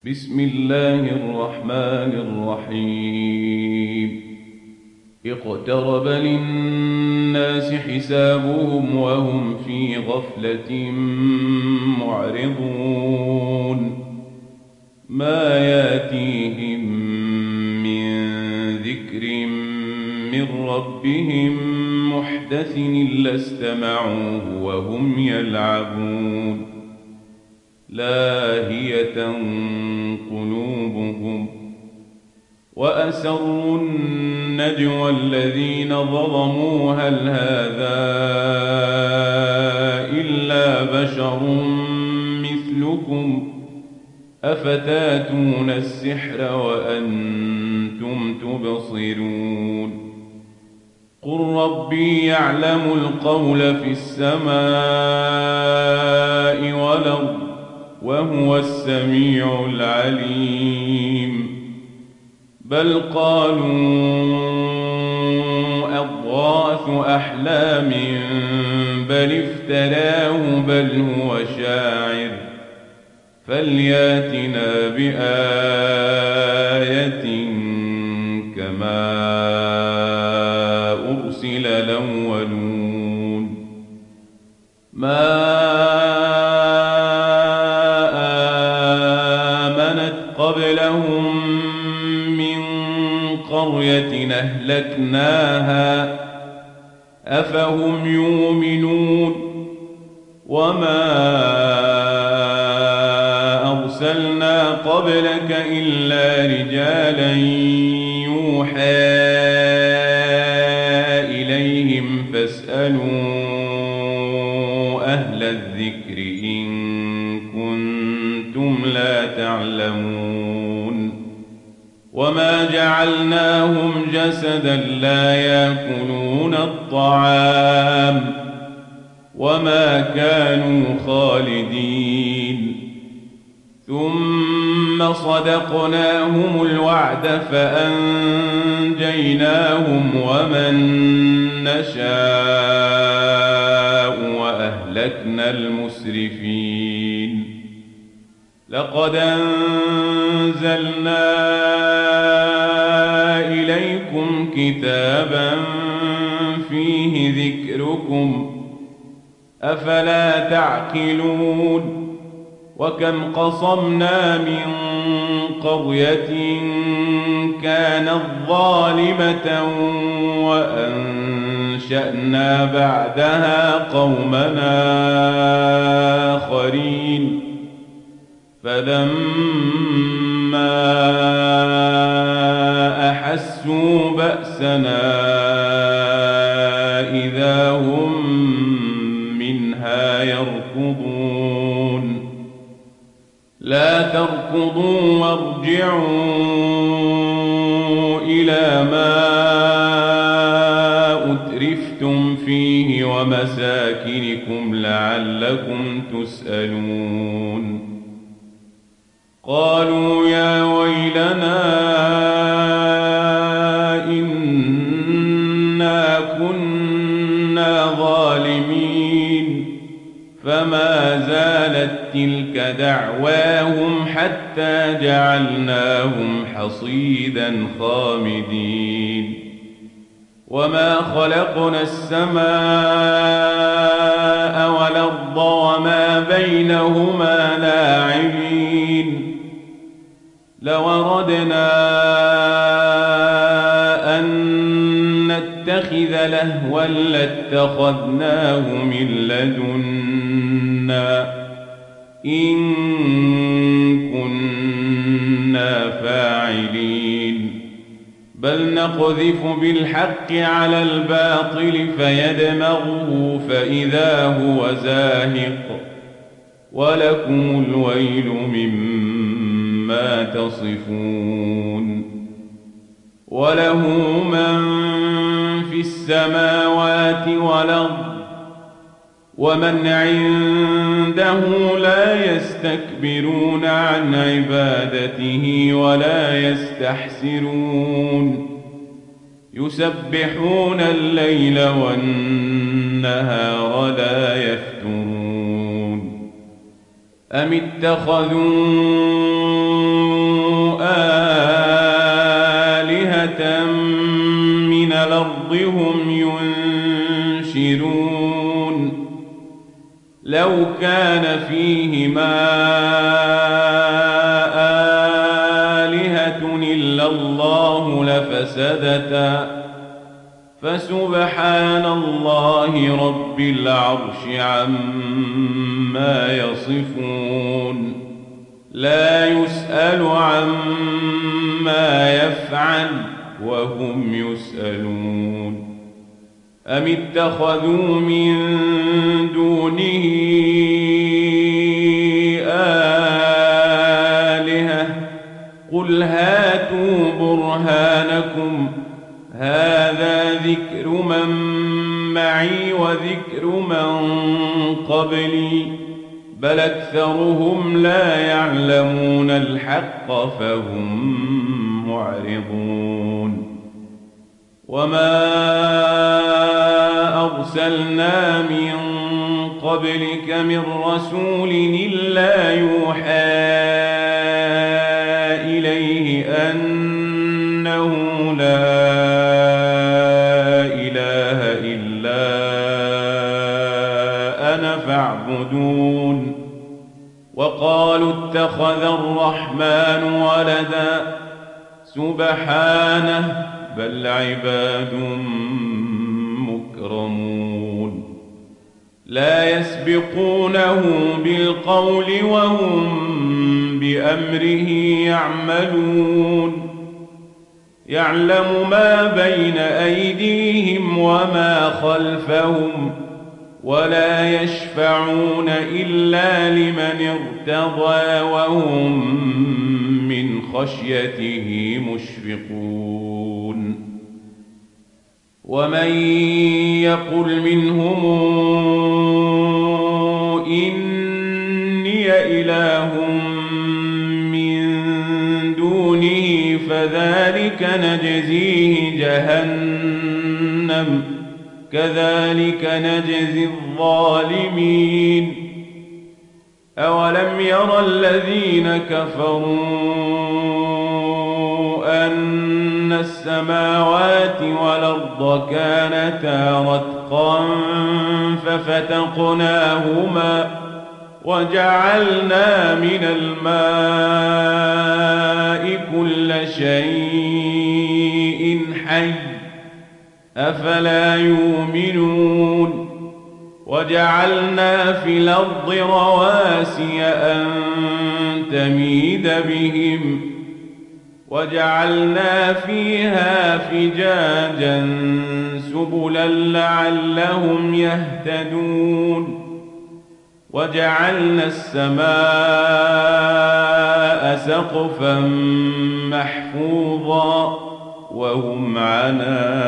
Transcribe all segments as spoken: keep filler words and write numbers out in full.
بسم الله الرحمن الرحيم اقترب للناس حسابهم وهم في غفلة معرضون ما ياتيهم من ذكر من ربهم محدث إلا استمعوه وهم يلعبون لاهية قلوبهم وأسروا النجوى الذين ظلموا هل هذا إلا بشر مثلكم أفتاتون السحر وأنتم تبصرون قل ربي يعلم القول في السماء والأرض وهو السميع العليم بل قالوا أضغاث أحلام بل افتراه بل هو شاعر فلياتنا بآية كما أرسل الأولون ما قبلهم من قرية أهلكناها أفهم يؤمنون وما أرسلنا قبلك إلا رجالا يوحى إليهم فاسألوا أهل الذكر إن كنتم لا تعلمون وما جعلناهم جسدا لا يأكلون الطعام وما كانوا خالدين ثم صدقناهم الوعد فأنجيناهم ومن نشاء وأهلكنا المسرفين لقد أنزلنا إليكم كتابا فيه ذكركم أفلا تعقلون وكم قصمنا من قرية كانت ظالمة وأنشأنا بعدها قومنا آخرين فلما أحسوا بأسنا إذا هم منها يركضون لا تركضوا وارجعوا إلى ما أترفتم فيه ومساكنكم لعلكم تسألون قالوا يا ويلنا إنا كنا ظالمين فما زالت تلك دعواهم حتى جعلناهم حصيدا خامدين وما خلقنا السماء والأرض وما بينهما لاعبين لو أردنا أن نتخذ لهوا لاتخذناه من لدنا إن كنا فاعلين بل نقذف بالحق على الباطل فيدمغه فإذا هو زاهق ولكم الويل مما تصفون وله من في السماوات والأرض ومن عنده لا يستكبرون عن عبادته ولا يستحسرون يسبحون الليل والنهار لا يفترون أم اتخذوا آلهة من الأرض هم ينشرون لو كان فيهما آلهة إلا الله لفسدتا فسبحان الله رب العرش عما يصفون لا يسأل عما يفعل وهم يسألون أم اتخذوا من دونه آلهة قل هاتوا برهانكم هذا ذكر من معي وذكر من قبلي بل أكثرهم لا يعلمون الحق فهم معرضون وما أرسلنا من قبلك من رسول إلا يوحى إليه أنه لا إله إلا أنا فاعبدون وقالوا اتخذ الرحمن ولدا سبحانه بل عباد مكرمون لا يسبقونه بالقول وهم بأمره يعملون يعلم ما بين أيديهم وما خلفهم ولا يشفعون إلا لمن ارتضى وهم من خشيته مشفقون ومن يقل منهم إني إله من دونه فذلك نجزيه جهنم كذلك نجزي الظالمين أولم ير الذين كفروا أن السماوات والأرض كانتا رتقا ففتقناهما وجعلنا من الماء كل شيء حي أفلا يؤمنون وجعلنا في الأرض رواسي أن تميد بهم وجعلنا فيها فجاجا سبلا لعلهم يهتدون وجعلنا السماء سقفا محفوظا وهم عن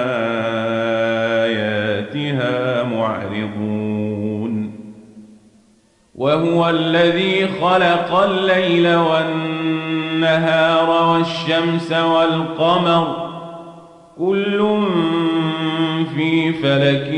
آياتها معرضون وهو الذي خلق الليل والنهار والشمس والقمر كل في فلك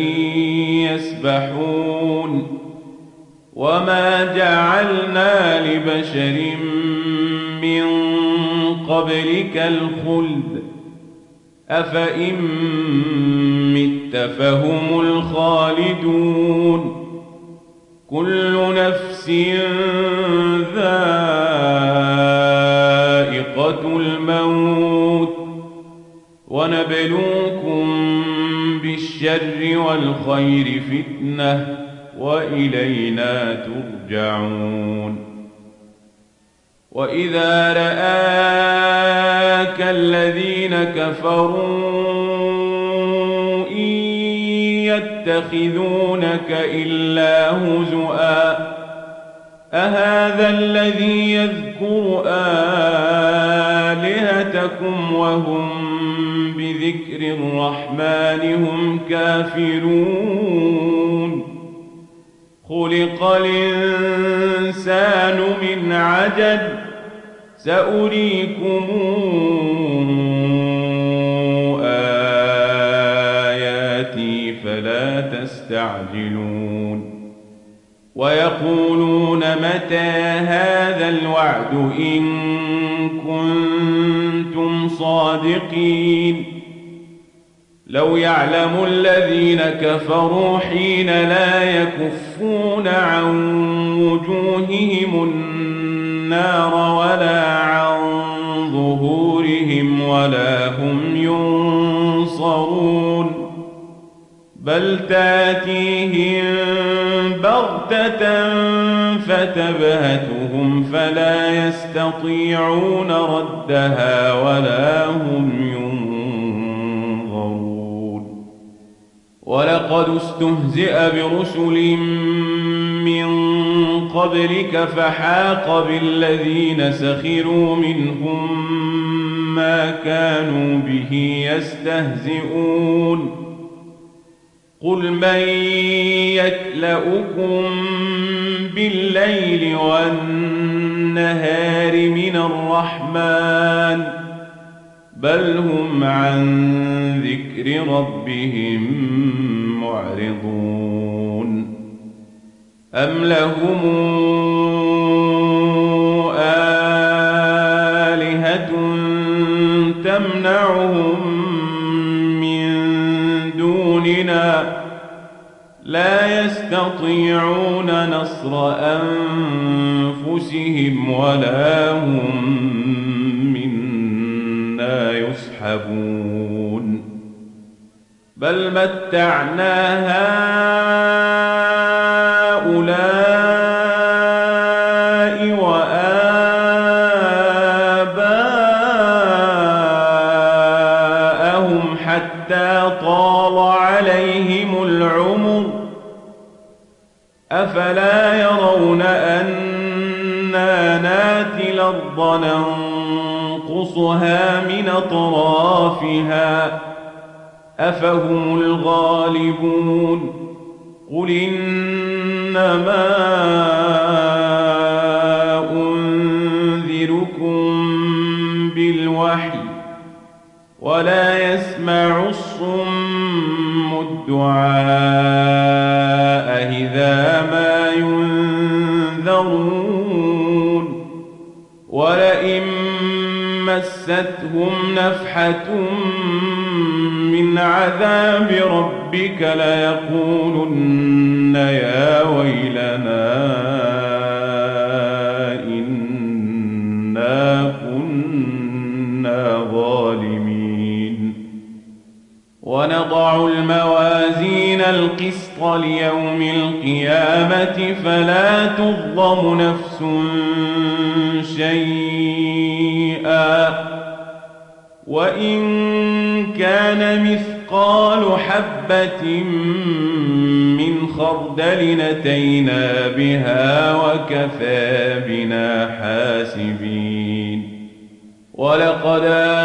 يسبحون وما جعلنا لبشر من قبلك الخلد أفإن مت فهم الخالدون كل نفس ذائقة الموت ونبلوكم بالشر والخير فتنة وإلينا ترجعون وإذا رآك الذين كفروا إن يتخذونك إلا هزؤا أهذا الذي يذكر آلهتكم وهم بذكر الرحمن هم كافرون خلق الإنسان من عجل سأريكم آياتي فلا تستعجلون ويقولون متى هذا الوعد إن كنتم صادقين لو يعلم الذين كفروا حين لا يكفون عن وجوههم النار ولا عن ظهورهم ولا هم ينصرون بل تاتيهم بغتة فتبهتهم فلا يستطيعون ردها ولا هم ينظرون ولقد استهزئ برسل من قبلك فحاق بالذين سخروا منهم ما كانوا به يستهزئون قل من يكلؤكم بالليل والنهار من الرحمن بل هم عن ذكر ربهم معرضون أم لهم آلهة تمنعهم من دوننا لا يستطيعون نصر أنفسهم ولا هم منا يصحبون بل متعنا هؤلاء وآباءهم حتى طال عليهم العمر أفلا يرون أنا ناتي الأرض ننقصها من أطرافها أفهم الغالبون قل إنما أنذركم بالوحي ولا يسمع الصم الدعاء إذا ما ينذرون ولئن مستهم نفحة من عذاب ربك ليقولن يا ويلنا إنا كنا ظالمين ونضع الموازين القسط ليوم القيامة فلا تظلم نفس شيئا وإن كان مثقال حبة من خردل أتينا بها وكفى بنا حاسبين ولقد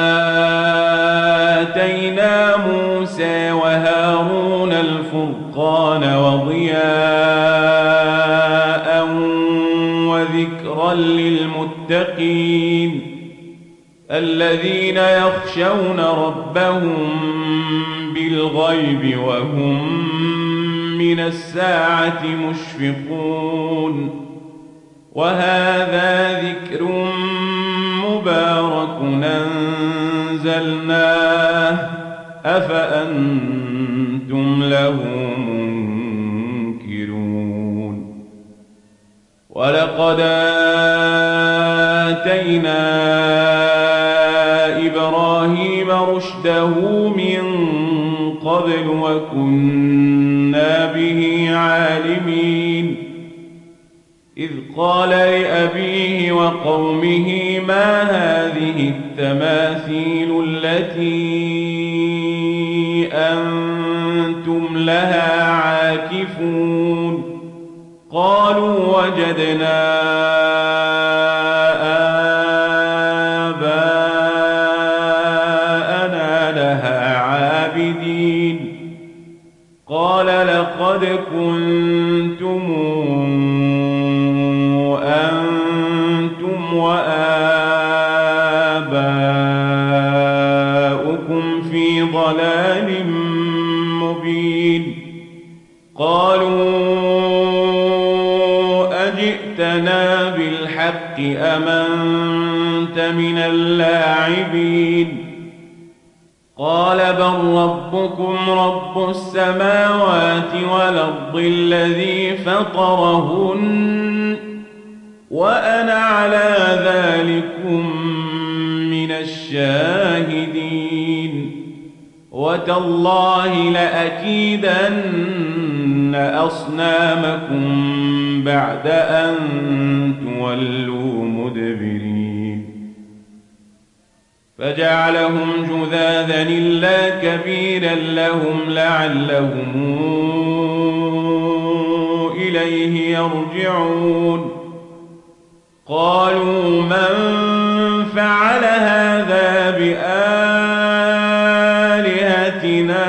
آتينا موسى وهارون الفرقان وضياء وذكرا للمتقين الذين يخشون ربهم بالغيب وهم من الساعة مشفقون وهذا ذكر مبارك أنزلناه أفأنتم له منكرون ولقد آتينا إبراهيم رشده من قبل وكنا به عالمين إذ قال لأبيه وقومه ما هذه التماثيل التي أنتم لها عاكفون قالوا وجدنا آباءنا لها عابدين قال لقد كنتم أنتم وآباؤكم في ضلال مبين قالوا أم أنت من اللاعبين قال بل ربكم رب السماوات والأرض الذي فطرهن وأنا على ذلكم من الشاهدين وتالله لأكيدن أصنامكم بعد أن تولوا مدبرين فجعلهم جذاذا إلا كبيرا لهم لعلهم إليه يرجعون قالوا من فعل هذا بآلهتنا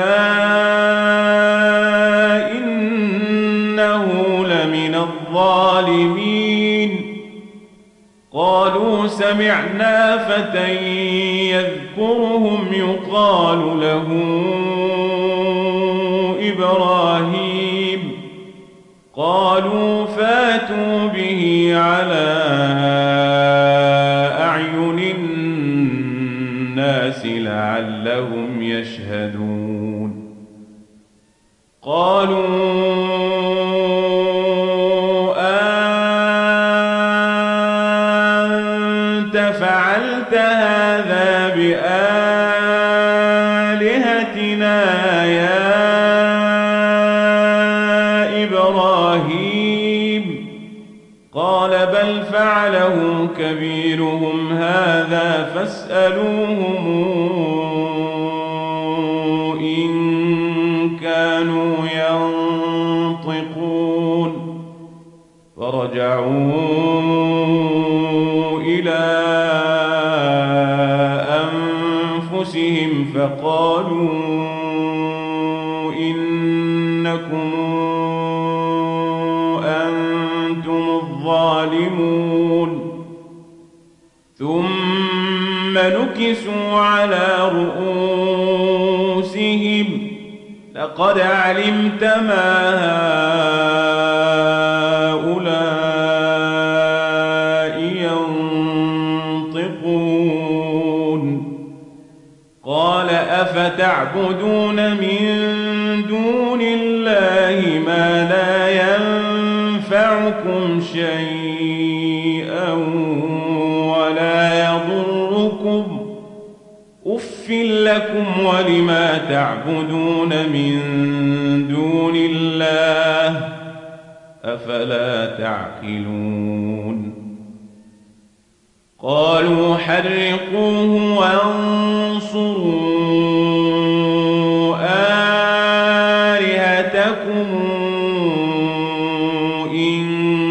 إنه لمن الظالمين قالوا سمعنا فتى يذكرهم يقال له إبراهيم قالوا فاتوا به على أعين الناس لعلهم يشهدون قالوا أنت فعلت هذا بآلهتنا يا إبراهيم قال بل فعله كبيرهم هذا فاسألوهم إن كانوا ينطقون فرجعوا إلى أنفسهم فقالوا إنكم أنتم الظالمون ثم نكسوا على رؤوسهم لقد علمت ما هؤلاء ينطقون قال أفتعبدون من دون الله ما لا ينفعكم شيئا ولا يضركم أف لكم ولما تعبدون من دون الله أفلا تعقلون قالوا حرقوه وانصروا آلهتكم إن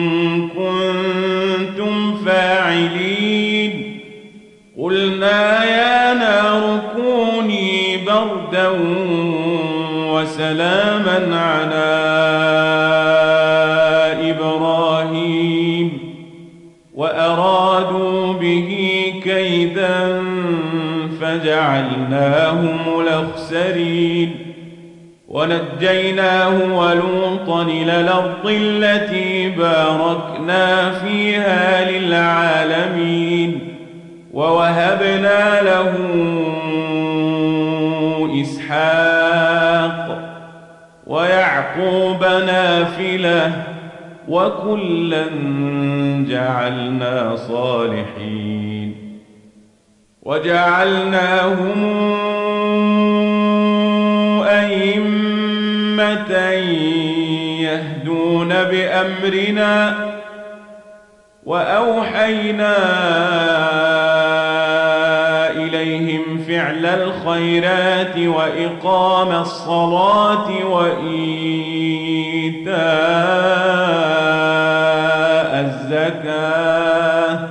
كنتم فاعلين قلنا يا نار كوني بردا وسلاما على إبراهيم وأرادوا به كيدا فجعلناهم الأخسرين ونجيناه ولوطا إلى الأرض التي باركنا فيها للعالمين ووهبنا له إسحاق ويعقوب نافلة وكلا جعلنا صالحين وجعلناهم أئمة يهدون بأمرنا وأوحينا إليهم فعل الخيرات وإقام الصلاة وإيتاء الزكاة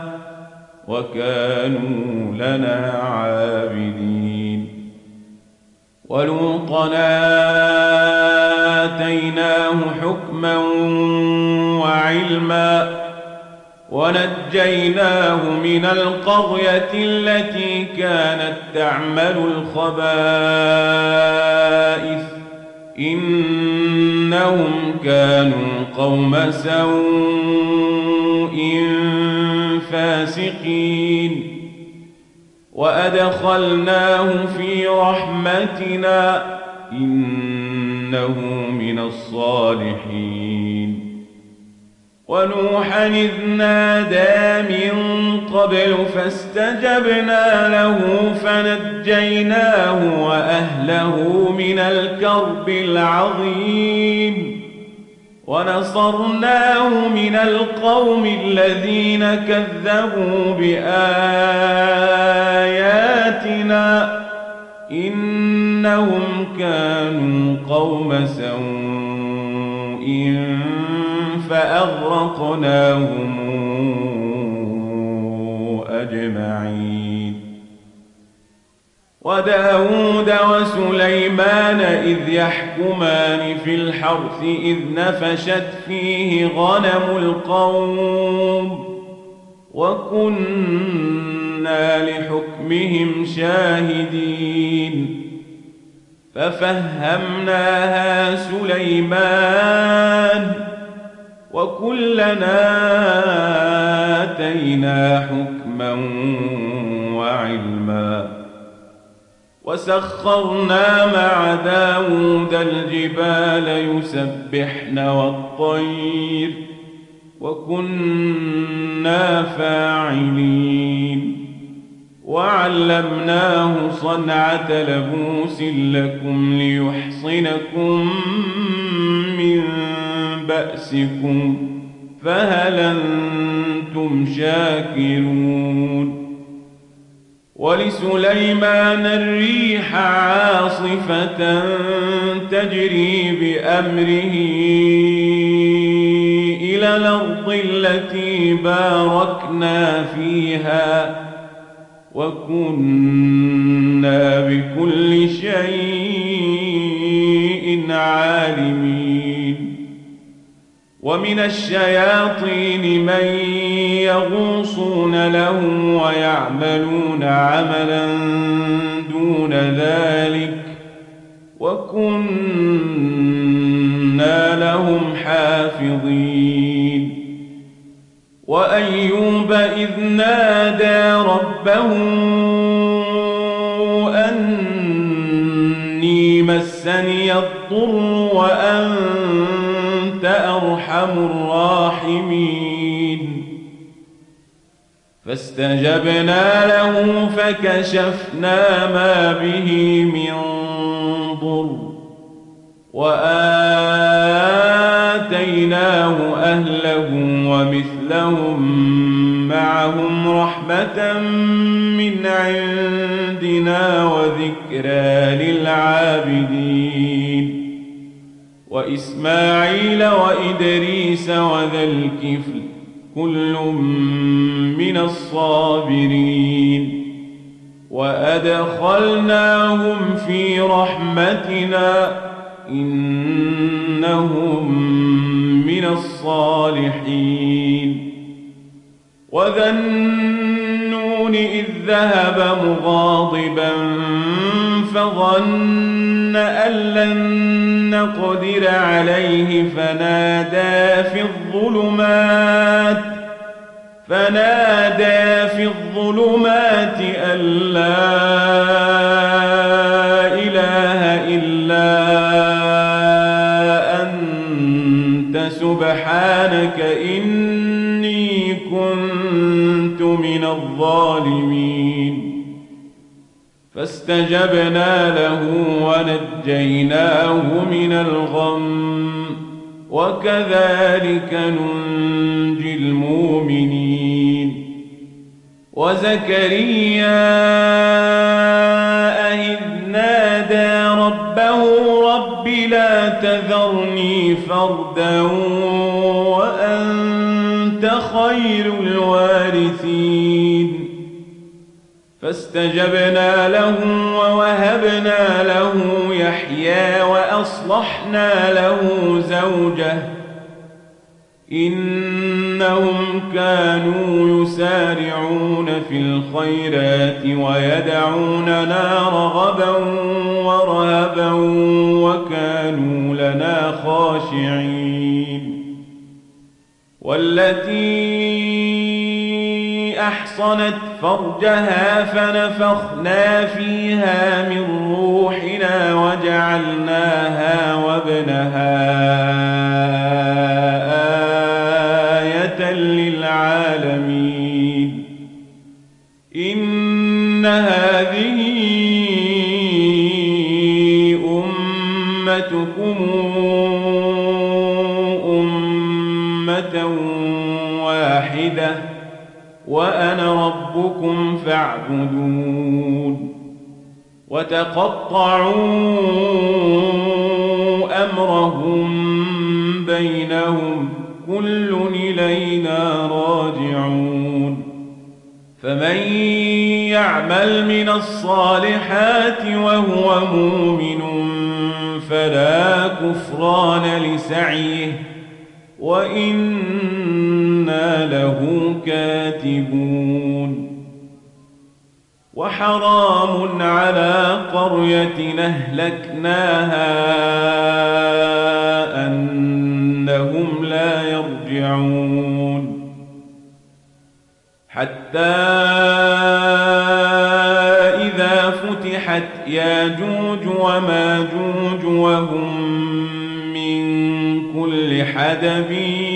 وكانوا لنا عابدين ولوطا آتيناه حكما وعلما ونجيناه من القرية التي كانت تعمل الخبائث إنهم كانوا قوم سوء الفاسقين وأدخلناه في رحمتنا إنه من الصالحين ونوحا إذ نادى من قبل فاستجبنا له فنجيناه وأهله من الكرب العظيم ونصرناه من القوم الذين كذبوا بآياتنا إنهم كانوا قوم سوء فأغرقناهم أجمعين وداود وسليمان إذ يحكمان في الحرث إذ نفشت فيه غنم القوم وكنا لحكمهم شاهدين ففهمناها سليمان وكلنا آتينا حكما وعلما وسخرنا مع داود الجبال يسبحن والطير وكنا فاعلين وعلمناه صنعة لبوس لكم ليحصنكم من بأسكم فهل أنتم شاكرون ولسليمان الريح عاصفة تجري بأمره إلى الأرض التي باركنا فيها وكنا بكل شيء عالمين ومن الشياطين من يغوصون له ويعملون عملا دون ذلك وكنا لهم حافظين وأيوب إذ نادى ربه أني مسني الضر وأنت أرحم الراحمين فاستجبنا له فكشفنا ما به من ضر وآتيناه أهله ومثلهم معهم رحمة من عندنا وذكرى للعابدين وإسماعيل وإدريس وذا الكفل كل من الصابرين وأدخلناهم في رحمتنا إنهم من الصالحين وذا النون إذ ذهب مغاضبا فظن أن لن نقدر عليه فنادى في الظلمات فنادى في الظلمات أن لا إله إلا أنت سبحانك إني كنت من الظالمين فاستجبنا له ونجيناه من الغم وكذلك ننجي المؤمنين وزكريا إذ نادى ربه رب لا تذرني فردا وأنت خير الوارثين فاستجبنا له ووهبنا له يحيى وأصلحنا له زوجه إنهم كانوا يسارعون في الخيرات ويدعوننا رغبا ورهبا وكانوا لنا خاشعين والتي أحصنت فرجها فنفخنا فيها من روحنا وجعلناها وابنها آية للعالمين إن هذه أمتكم أمة واحدة وأنا ربكم فاعبدون وتقطعوا أمرهم بينهم كل إلينا راجعون فمن يعمل من الصالحات وهو مؤمن فلا كفران لسعيه وإنا له كاتبون وحرام على قرية أهلكناها أنهم لا يرجعون حتى إذا فتحت ياجوج وماجوج وهم من كل حدب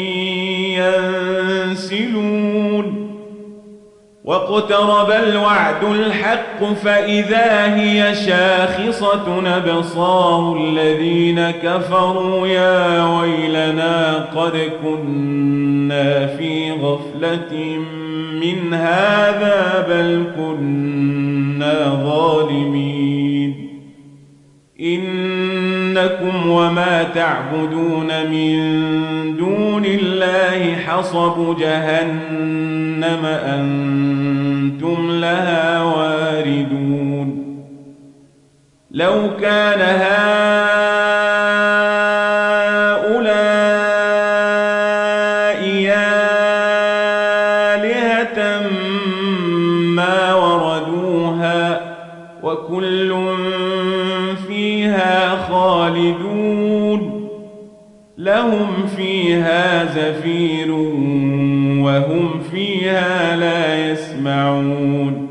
ينسلون واقترب الوعد الحق فإذا هي شاخصة أبصار الذين كفروا يا ويلنا قد كنا في غفلة من هذا بل كنا ظالمين إنكم وما تعبدون من دون الله حصب جهنم أنتم لها واردون لو كان هؤلاء آلهة ما وردوها وكل فيها خالدون لهم فيها زفير وهم فيها لا يسمعون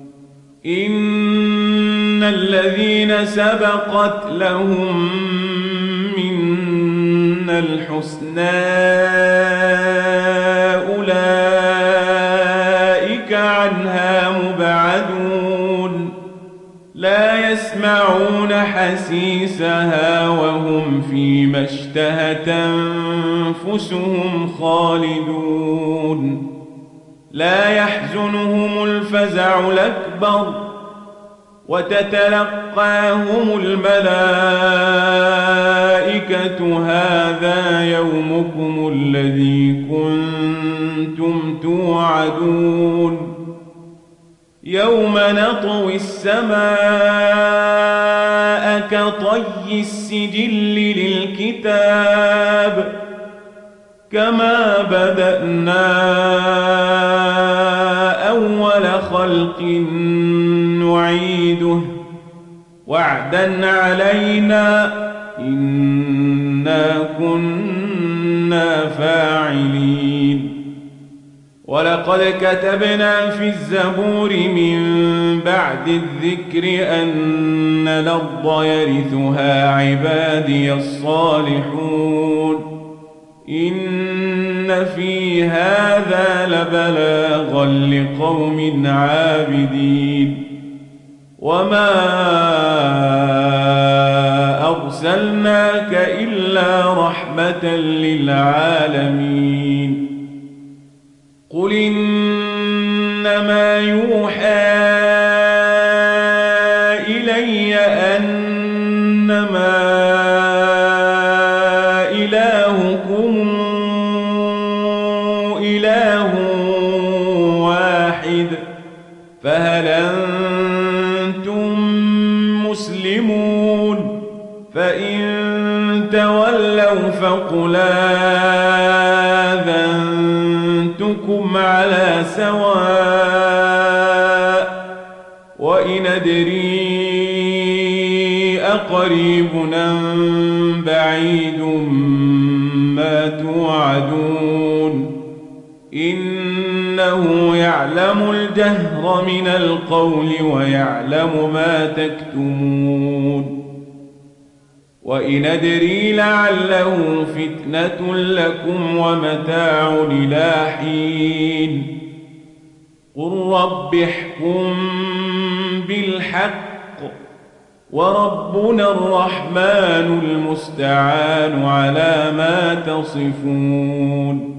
إن الذين سبقت لهم منا الحسنى أولئك عنها مبعدون لا يسمعون حسيسها وهم فيما اشتهت أنفسهم خالدون لا يحزنهم الفزع الأكبر وتتلقاهم الملائكة هذا يومكم الذي كنتم توعدون يوم نطوي السماء كطي السجل للكتاب كما بدأنا أول خلق نعيده وعدا علينا إنا كنا فاعلين ولقد كتبنا في الزبور من بعد الذكر أن الأرض يرثها عبادي الصالحون إن في هذا لبلاغا لقوم عابدين وما أرسلناك إلا رحمة للعالمين قل إنما يوحى إلي أنما إلهكم إله واحد فهل أنتم مسلمون فإن تولوا فقل آذنتكم على سواء وإن أدري أقريب أم بعيد ما توعدون إنه يعلم يعلم الجهر من القول ويعلم ما تكتمون وإن أدري لعله فتنة لكم ومتاع إلى حين قل رب احكم بالحق وربنا الرحمن المستعان على ما تصفون